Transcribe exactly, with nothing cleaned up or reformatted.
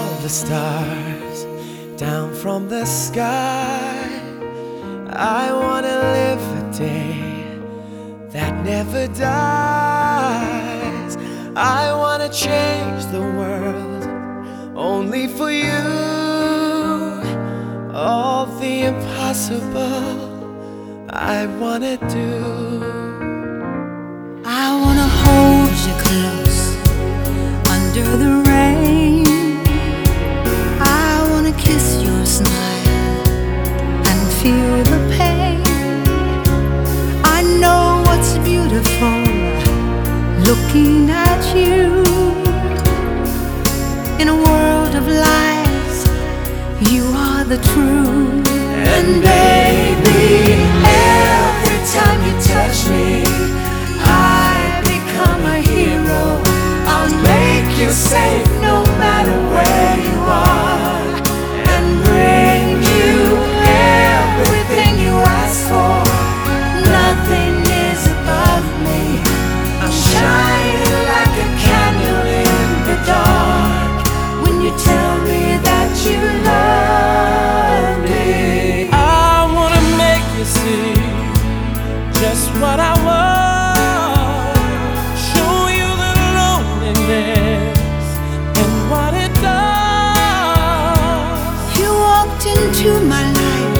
all the stars down from the sky. I wanna live a day that never dies. I wanna change the world only for you. All the impossible I wanna do. I wanna hold you close under the rain. I wanna kiss your smile and feel the pain. I know what's beautiful looking at you. In a world of lies, you are the truth. And baby, every time you touch me, I become a hero. I'll make you safe no matter where you are, and bring you everything you ask for. Nothing is above me. I'm shining like a candle in the dark when you tell me that you love me. I wanna make you see just what I want. Show you the loneliness and what it does. You walked into my life